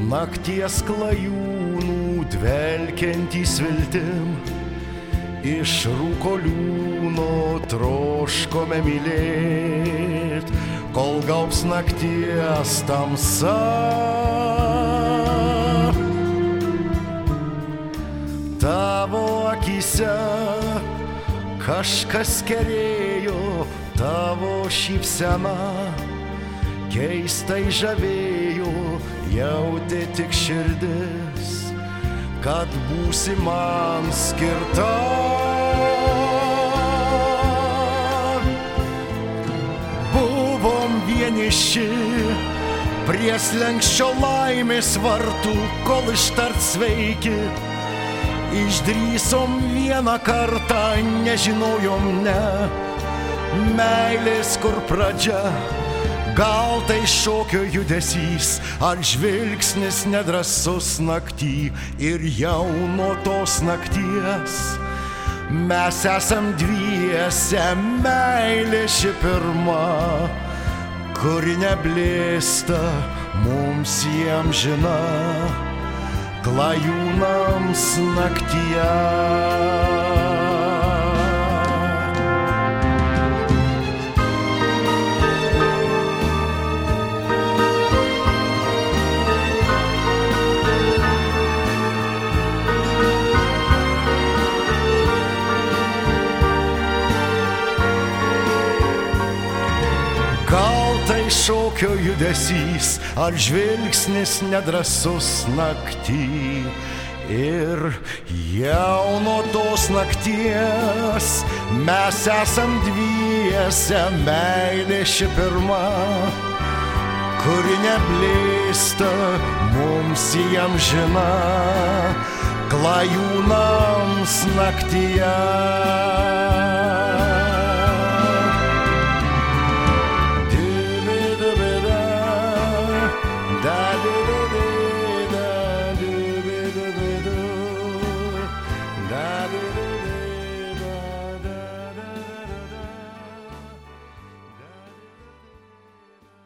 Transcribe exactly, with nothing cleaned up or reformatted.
nakties klajūnų dvelkiantys viltim, iš rūko liūno troškome mylėt, kol gaubs nakties tamsa. Tavo akyse kažkas kerėjo, tavo šypsena keistai žavėjo, jautė tik širdis, kad būsi man skirta. Buvom vieniši prie slenksčio laimės vartų, kol ištart sveiki. Išdrįsom vieną kartą, nežinojom ne, meilės kur pradžia, gal tai šokio judesys, ar žvilgsnis nedrąsus naktį, ir jau nuo tos nakties mes esam dviese, meilė ši pirma, kuri neblėsta mums įamžina. Klajūnams naktyje. Gal tai šokio judesys, ar žvilgsnis nedrąsus naktį, ir jau nuo tos nakties mes esam dviese, meilė ši pirma, kuri neblėsta mums įamžina. Klajūnams naktyje.